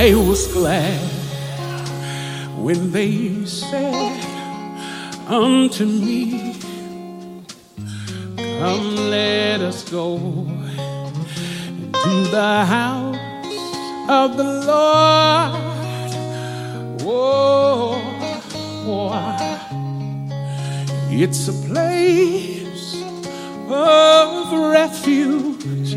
I was glad when they said unto me, come, let us go to the house of the Lord. Oh, it's a place of refuge,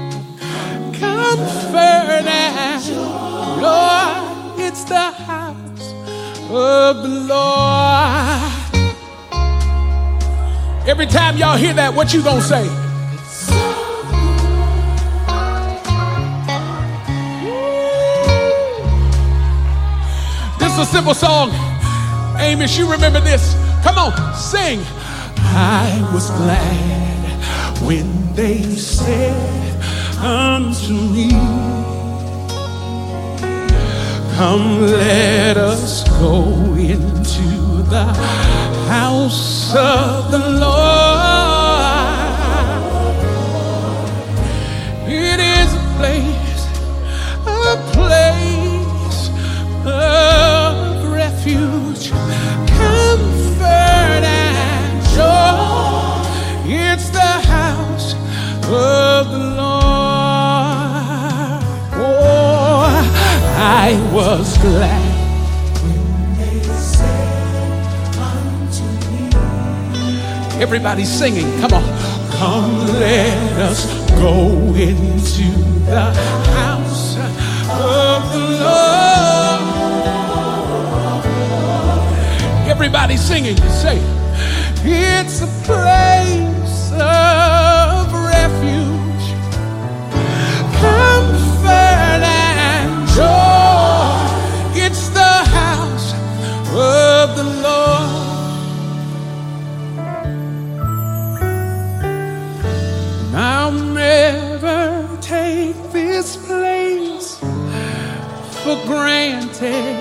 comfort and joy. It's the house of the Lord. Every time y'all hear that, what you gonna say? This is a simple song. Amos, you remember this? Come on, sing. I was glad when they said unto me, come, let us go into the house of the Lord. It is a place of refuge, comfort and joy. It's the house of the Lord. Oh, I was glad when they said unto me. Everybody's singing. Come on. Come, let us go into the house of the Lord. Everybody's singing. Say, it's a place of refuge, comfort and joy. It's the house of the Lord. I'll never take this place for granted.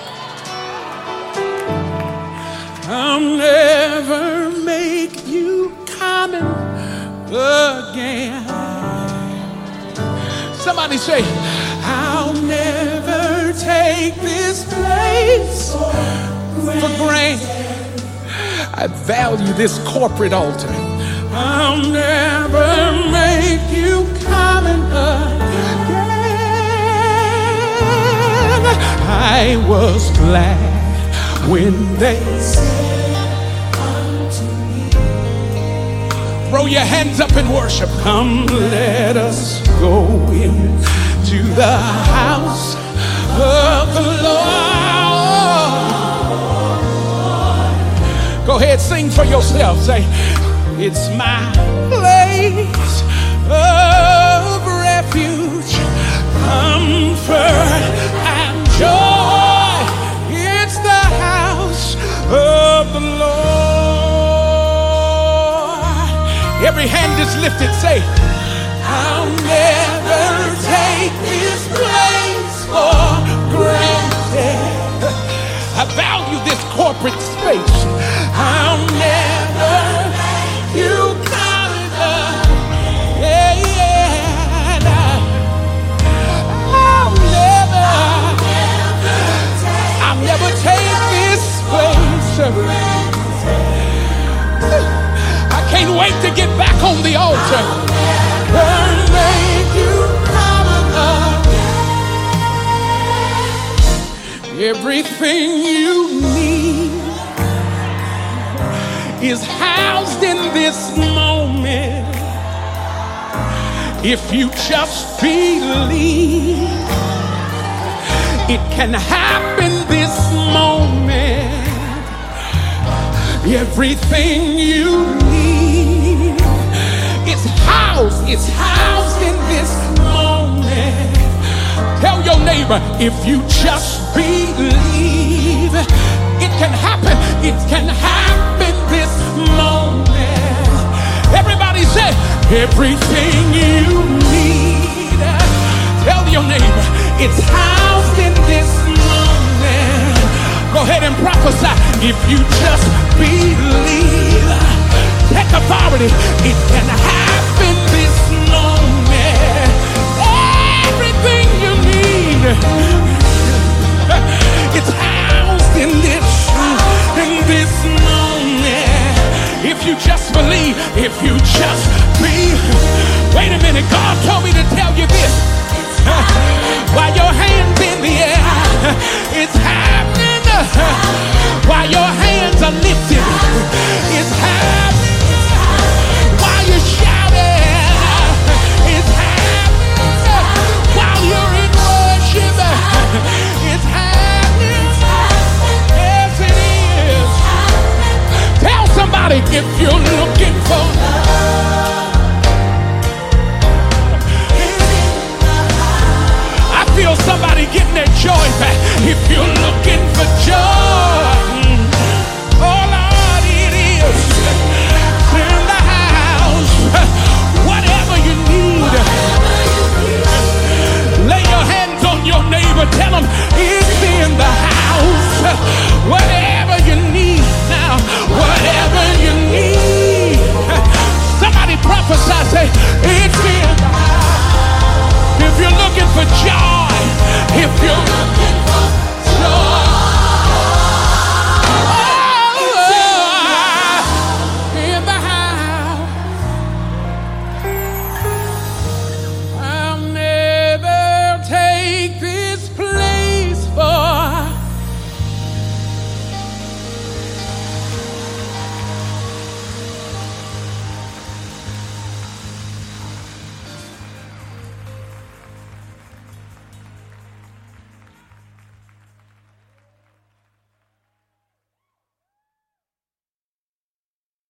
I'll never make you common again. Somebody say, I'll never take this place for granted. I value this corporate altar. I'll never make you common again. I was glad when they said unto me, throw your hands up in worship. Come, let us go into the house of the Lord. Go ahead, sing for yourself. Say, it's my place of refuge, comfort and joy. It's the house of the Lord. Every hand is lifted. Say, I'll never take this place for granted. I value this corporate space. I'll never make you come again. I'll never take this place. I can't wait to get back on the altar. I'll make you come again. Everything you need is housed in this moment. If you just believe, it can happen this moment. Everything you need is housed in this moment. Tell your neighbor, if you just believe, it can happen. It can happen this moment. Everybody say, everything you need. Tell your neighbor, it's housed in this moment. Go ahead and prophesy. If you just believe, take authority. It can happen this moment. Everything you need. If you're looking for feel somebody getting their joy back. If you're looking for joy, oh Lord, it is in the house. Whatever you need, lay your hands on your neighbor. Tell them it's in the house. Whatever you need now, whatever you need. Somebody prophesy, say it's in the house. If you're looking for joy, if you're